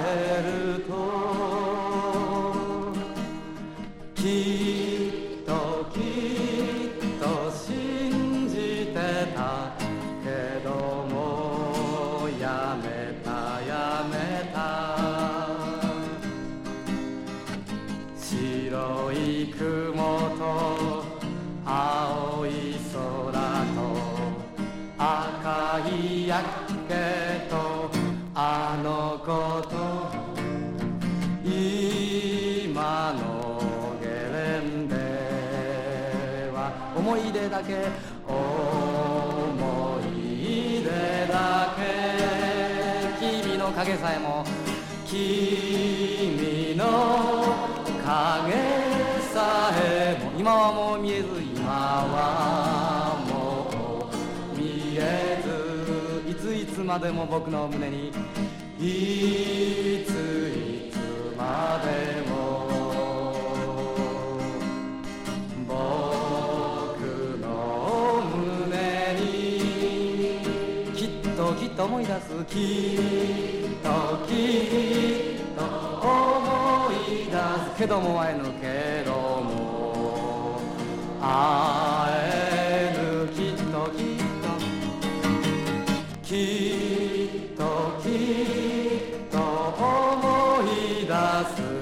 えるときっと信じてたけどもやめた白い雲と青い空と赤い夜景とあの子と今のゲレンデは思い出だけ思い出だけ君の影さえも君の影さえも今はもう見えず今はもう見えずいつまでも僕の胸にいつまでも僕の胸にきっと思い出すきっと思い出すけども会えぬけども会えぬきっと思い出す